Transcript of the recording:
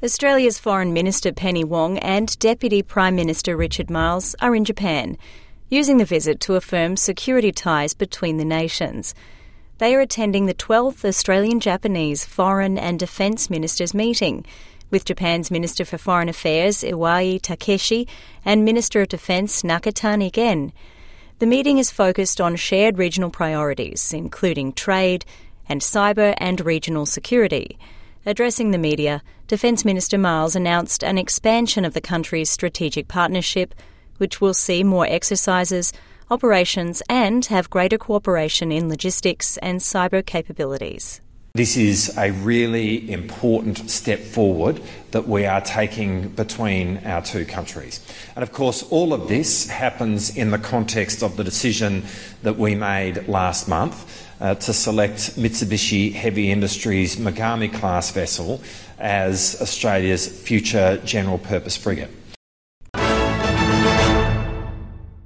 Australia's Foreign Minister Penny Wong and Deputy Prime Minister Richard Marles are in Japan, using the visit to affirm security ties between the nations. They are attending the 12th Australian-Japanese Foreign and Defence Ministers meeting, with Japan's Minister for Foreign Affairs Iwai Takeshi and Minister of Defence Nakatani Gen. The meeting is focused on shared regional priorities, including trade and cyber and regional security. Addressing the media, Defence Minister Marles announced an expansion of the country's strategic partnership, which will see more exercises, operations and have greater cooperation in logistics and cyber capabilities. This is a really important step forward that we are taking between our two countries. And of course, all of this happens in the context of the decision that we made last month to select Mitsubishi Heavy Industries Mogami class vessel as Australia's future general purpose frigate.